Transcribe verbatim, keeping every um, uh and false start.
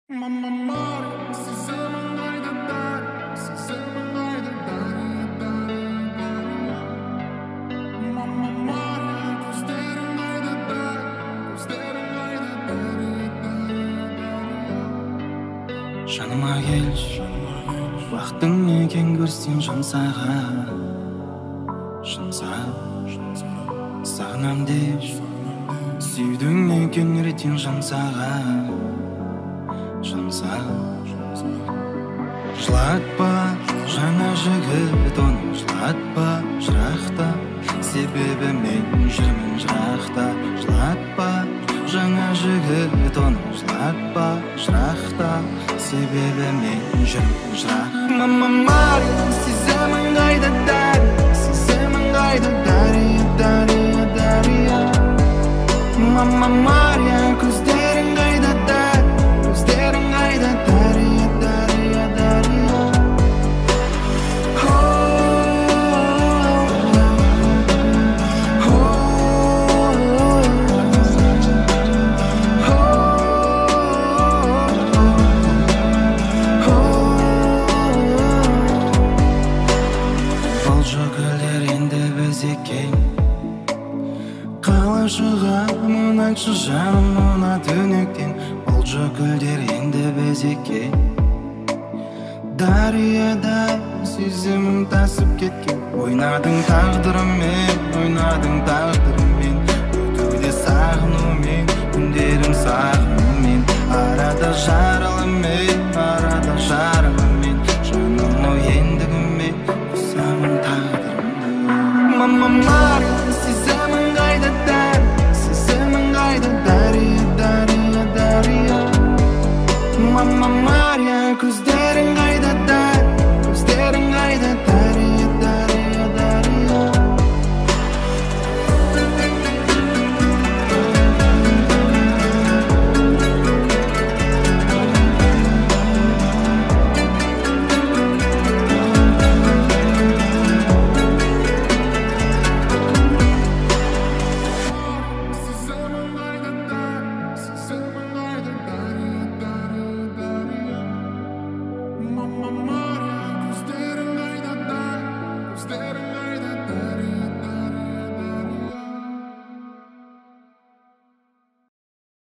Mamma Maria, si sema mai da dare, si sema mai da dare, dare, dare. Mamma Maria, kuzlere mai da dare, kuzlere mai da dare, dare, dare. Жаныма келші, уақытың екен көрсең жұмсаға, жұмса, сағынам деші, сүйдің екен ертең жұмсаға, жұмса. Жылатпа жаңа жігіт, оны жылатпа жырақта, себебі мен жүрмін жырақта. Жылатпа жаңа жігіт, оны жылатпа жырақта, себебі мен жүрмін жырақ. Мама Мария, сеземін қайда дәрі, сеземін қайда дәрі, дәрі, дәрі. Мама Мария, көздерің қайда дәрі, көздерің қайда дәрі, дәрі, дәрі. Қалай шығамын айтшы жаным мына түнектен, бұл жөкілдер енді безекке. Дарияда сезімім тасып кеткен, ойнадың тағдырыммен, ойнадың тағдырыммен, өтуде сағынумен, күндерім сағынумен, арада жарылымен, арада жарылымен, жаным ой ендігіме қосамын тағдырымды. Мама Мария, сеземін қайда дәрі, сеземін қайда дәрі, дәрі, дәрі. Мама Мария, көздер